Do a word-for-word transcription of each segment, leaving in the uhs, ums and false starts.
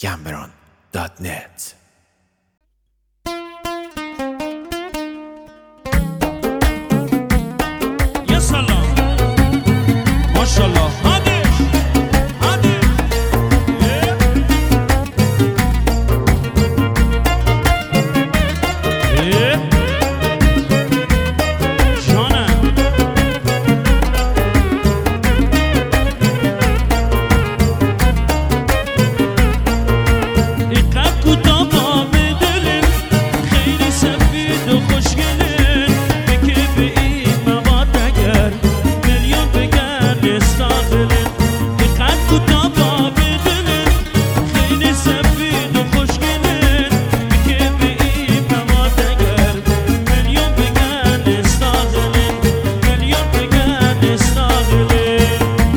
گمبران دات نت. یا سلام ماشاءالله هادش هادش جانم اینقدر کوتاه با بدلن خیلی سفید و خوشگلن بگه به این مواد اگر میلیون بگن استاغلن. اینقدر کوتاه با بدلن خیلی سفید و خوشگلن بگه به این مواد اگر میلیون بگن استاغلن میلیون بگن استاغلن.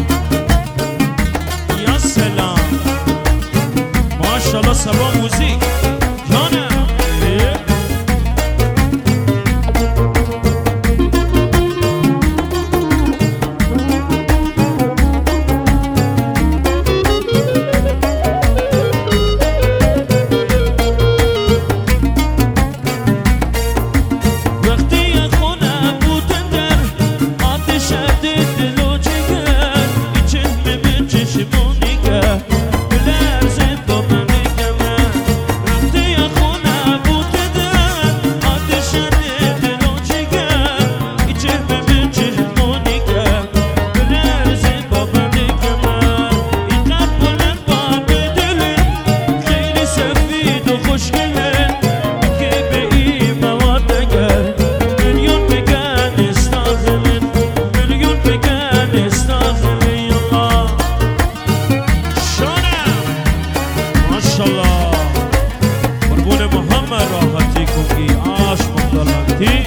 یا سلام ماشاءالله سبا موزیک جانم وقتی خونه بودن در آتش دل و جگر این چشم به چشمون نگر بلرزه با من نگمه. وقتی خونه بودن در آتش دل و جگر این چشم به چشمون نگر بلرزه با من نگمه. اینقدر بلند با بدله خیلی سفید و خوشگله که به این مواد اگر میلیون بگن استاغلن میلیون بگن استاغلن. یالله شانم ماشاءالله قربون محمد راحتی کنی آش مطلقتی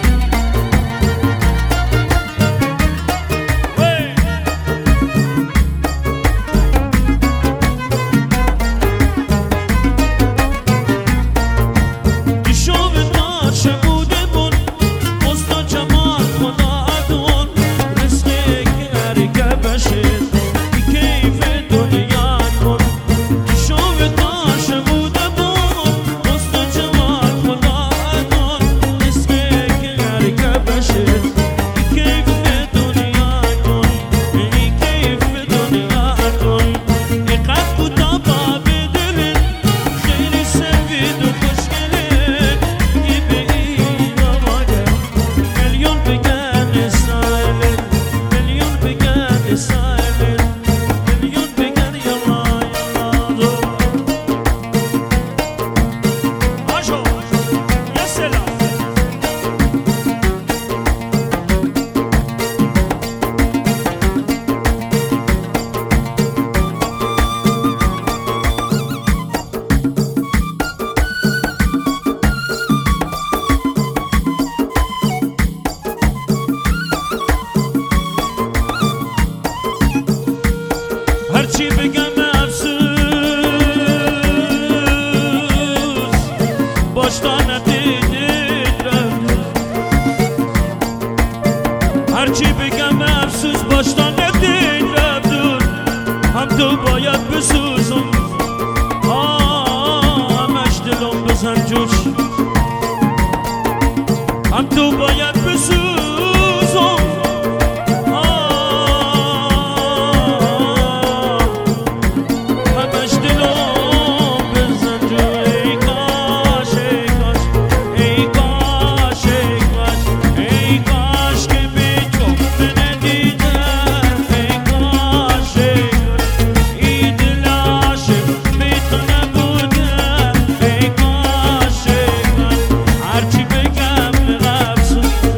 هرچی بگم افسوس باشتا ندیدید رفت. هرچی بگم افسوس باشتا ندید رفت. هم تو باید بسوزم همش دلم بزن جوش. هم تو باید بسوزم هرچی بگم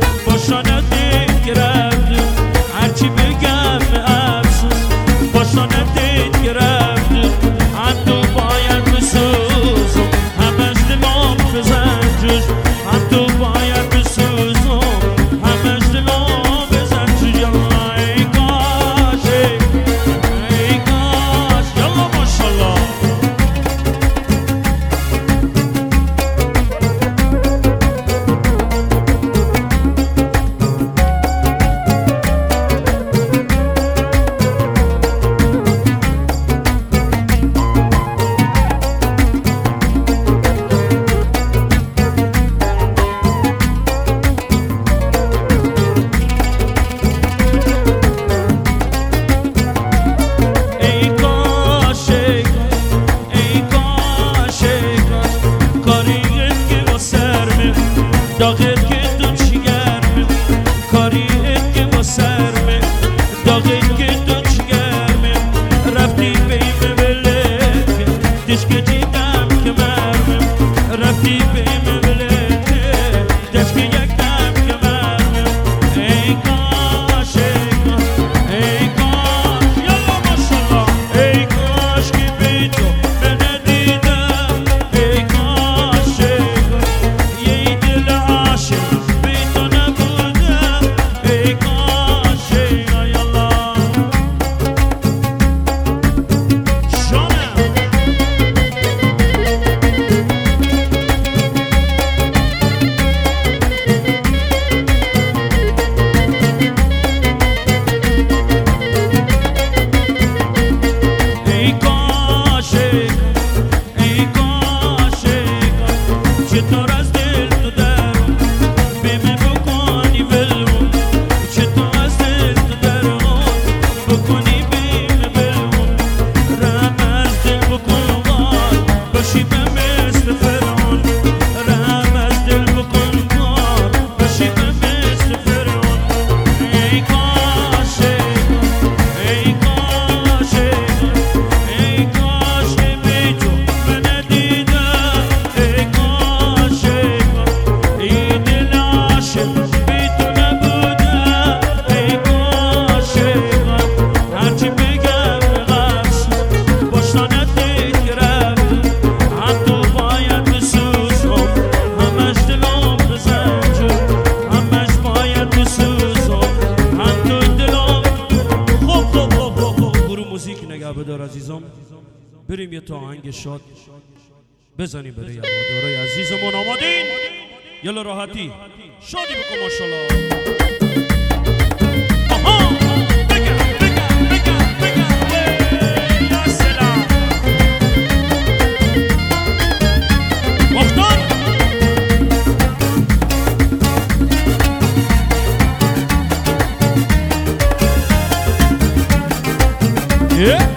بریم یه تا آهنگ شاد بزنیم برای هوادارهای عزیزمون. آمادین؟ یلا راحتی شادی بکن ماشاءالله. آها بگم بگم بگم بگم یا سلام مختار yeah.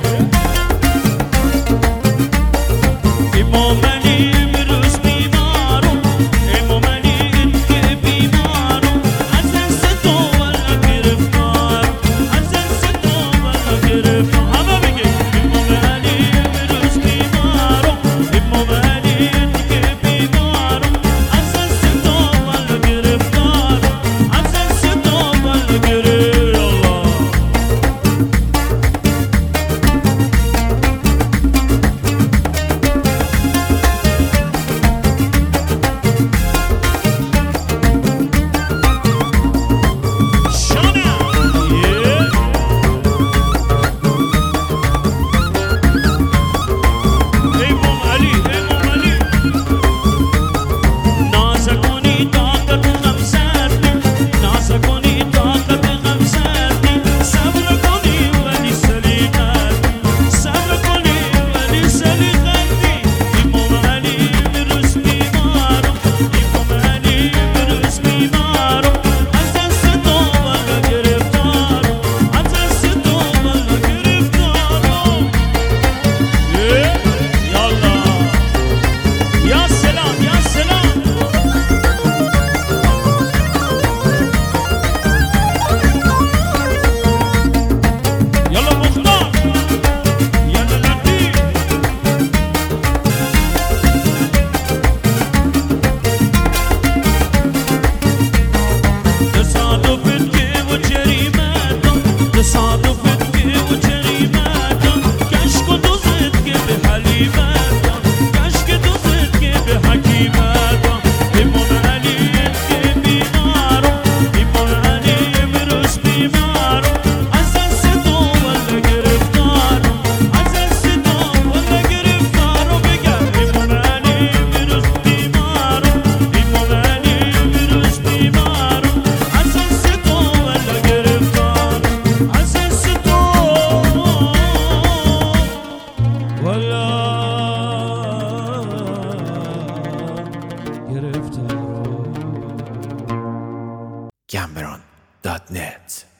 Cameron dot net